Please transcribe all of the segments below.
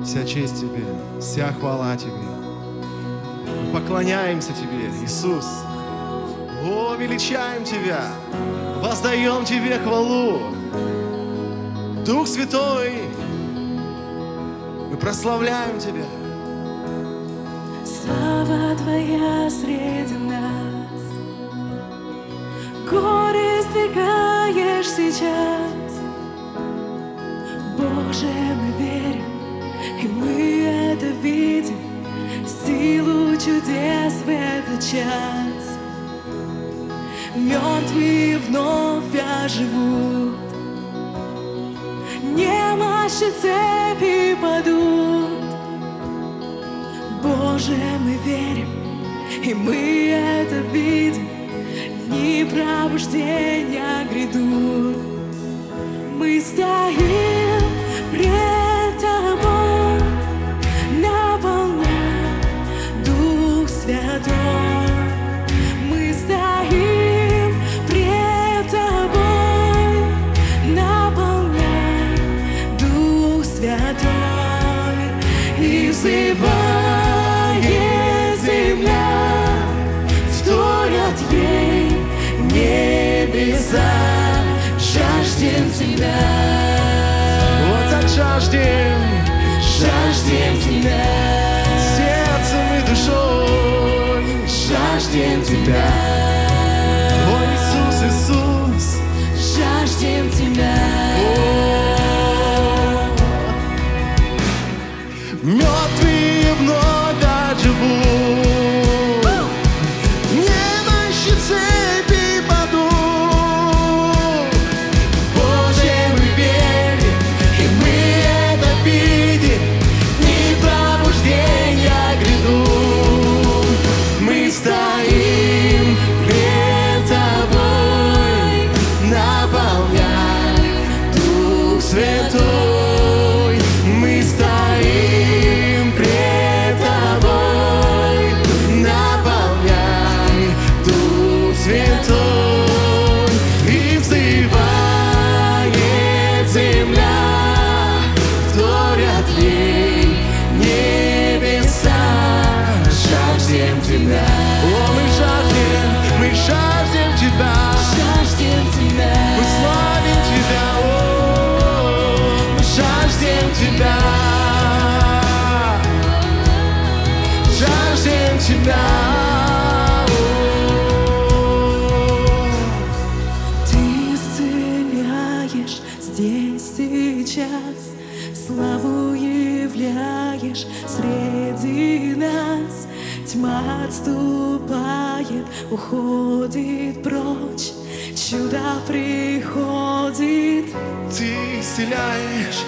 Вся честь Тебе, вся хвала Тебе. Мы поклоняемся Тебе, Иисус. О, величаем Тебя, воздаем Тебе хвалу. Дух Святой, мы прославляем Тебя. Слава Твоя среди нас, горе сдвигаешь сейчас. Боже, мы верим, и мы это видим, силу чудес в этот час. Мертвые вновь оживут, немощи цепи падут. Боже, мы верим, и мы это видим, дни пробуждения грядут. Мы стоим пред Тобой, наполняй Дух Святой. Мы стоим пред Тобой, наполняй Дух Святой. И взывает земля, вторят ей небеса. Жаждем Тебя, Вот так жаждем, жаждем Тебя, сердцем и душой. жаждем Тебя, О, Иисус, Иисус. жаждем Тебя. Мертвые вновь оживут, немощи цепи падут. Боже, мы верим, и мы это видим, дни пробуждения грядут. Мы стоим пред Тобой, наполняй Дух Святой. Мы стоим пред Тобой, наполняй Дух Святой. И взывает земля, вторят ей небеса. Жаждем Тебя. О, мы жаждем Тебя. Жаждем Тебя, Мы славим Тебя. О, мы жаждем Тебя. Жаждем Тебя. Ты исцеляешь здесь сейчас, славу являешь среди нас. Тьма отступает, уходит прочь, чудо приходит. Ты исцеляешь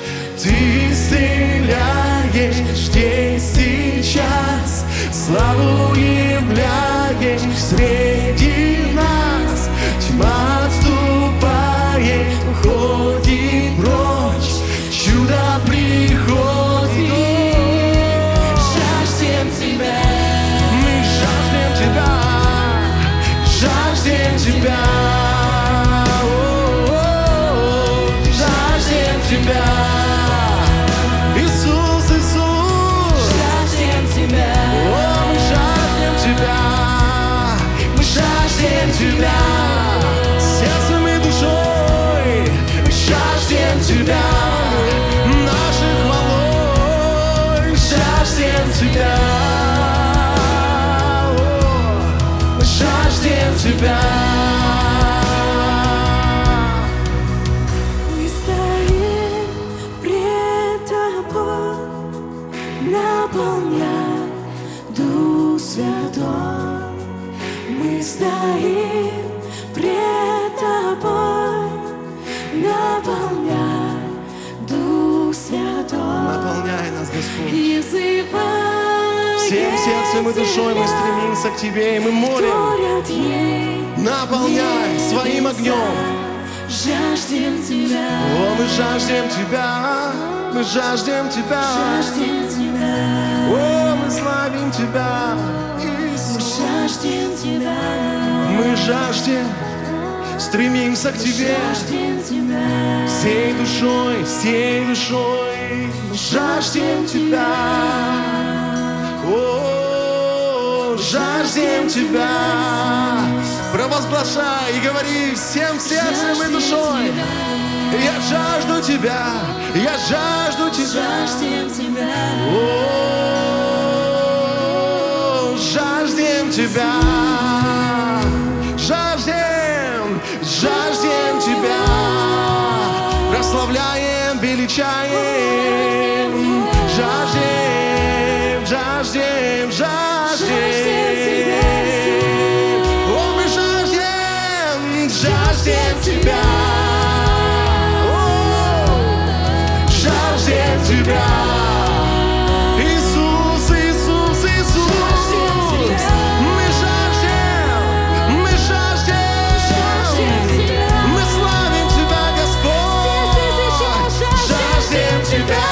здесь сейчас, славу являешь среди нас. Тьма отступает, уходит прочь, чудо приходит. Жаждем Тебя, Мы жаждем Тебя, жаждем Тебя. О, жаждем Тебя. Иисус, Иисус. жаждем Тебя, О, мы жаждем Тебя. Мы жаждем Тебя. Сердцем и душой. Мы жаждем Тебя. Нашей хвалой. Жаждем Тебя. О, мы жаждем Тебя. мы стоим пред Тобой, наполняй Дух Святой. Мы стоим пред Тобой, наполняй Дух Святой. Наполняй нас, Господь. И взывает Всем сердцем и душой мы земля, стремимся к Тебе, и мы молим. вторят ей Наполняй своим огнем. жаждем Тебя, О, мы жаждем Тебя, мы жаждем Тебя. жаждем Тебя, О, мы славим Тебя, мы Иисус. жаждем Тебя, Мы жаждем, стремимся к Тебе жаждем Тебя, всей душой, всей душой. жаждем Тебя. О, жаждем Тебя. Провозглашай и говори всем сердцем и душой. Я жажду Тебя, я жажду Тебя. Жаждем Тебя. О, жаждем Тебя. Жаждем, жаждем Тебя. Прославляем, величаем. Жаждем, жаждем, жаждем. О, мы жаждем, жаждем Тебя. Жаждем Тебя, Иисус, Иисус, Иисус. Мы жаждем, мы жаждем. Мы славим Тебя, Господь. Жаждем Тебя,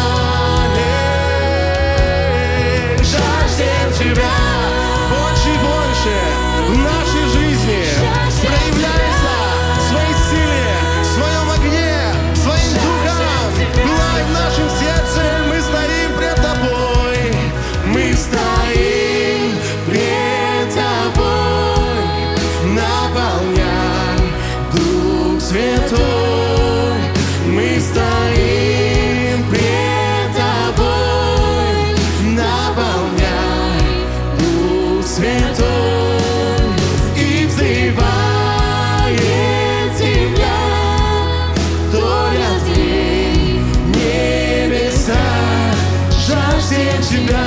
жаждем Тебя. Больше и больше в нашей жизни проявляйся в своей силе, в своем огне, своим духом. Пылай в нашем сердце, мы стоим пред Тобой. Мы стоим пред Тобой. Наполняй, Дух Святой. Мы стоим пред Тобой. Наполняй, Дух Святой. И взывает земля, вторят ей небеса. Жаждем Тебя.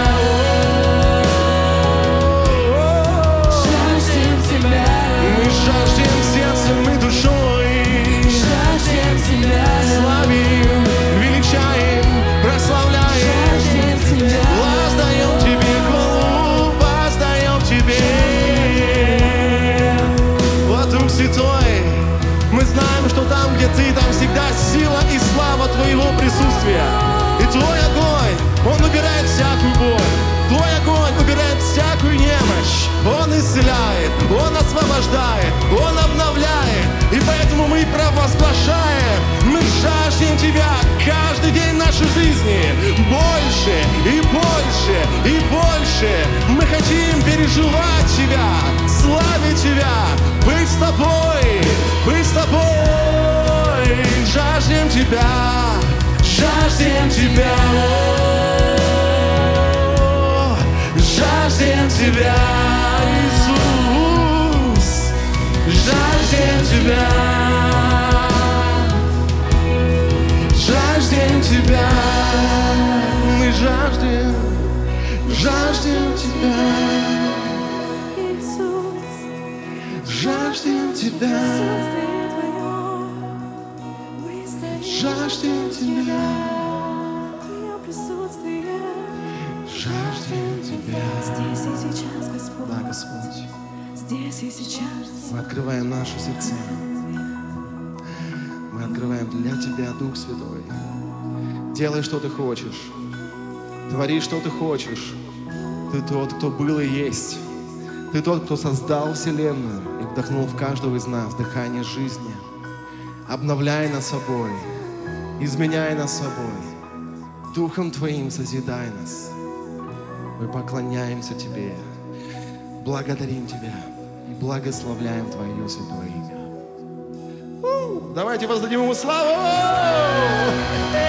Жаждем Тебя. Мы жаждем сердцем и душой. Жаждем Тебя. Славим, величаем, прославляем. Жаждем Тебя. Воздаем Тебе хвалу, воздаем Тебе. О, Дух Святой, мы знаем, что там, где Ты, там всегда сила и слава Твоего присутствия. И Твой огонь, он убирает всякую боль. Твой огонь убирает всякую немощь. Он исцеляет, Он освобождает, Он обновляет. И поэтому мы провозглашаем, мы жаждем Тебя каждый день нашей жизни. Больше и больше и больше. Мы хотим переживать Тебя, славить Тебя, быть с Тобой, быть с Тобой. Жаждем Тебя, жаждем Тебя. О, жаждем Тебя, Иисус. Жаждем Тебя. Жаждем Тебя. Мы жаждем, жаждем Тебя. Иисус, Жаждем Тебя. присутствие Твое. Мы стоим Жаждем Тебя. Твое присутствие. Жаждем Тебя. Здесь и сейчас, Господь. Да, Господь. Здесь и сейчас. Мы открываем наши сердца. Мы открываем для Тебя, Дух Святой. Делай, что Ты хочешь. Твори, что Ты хочешь. Ты тот, кто был и есть. Ты тот, кто создал Вселенную и вдохнул в каждого из нас дыхание жизни. Обновляй нас собой. Изменяй нас собой. Духом Твоим созидай нас. Мы поклоняемся Тебе. Благодарим Тебя. И благословляем Твое святое имя. Давайте воздадим Ему славу!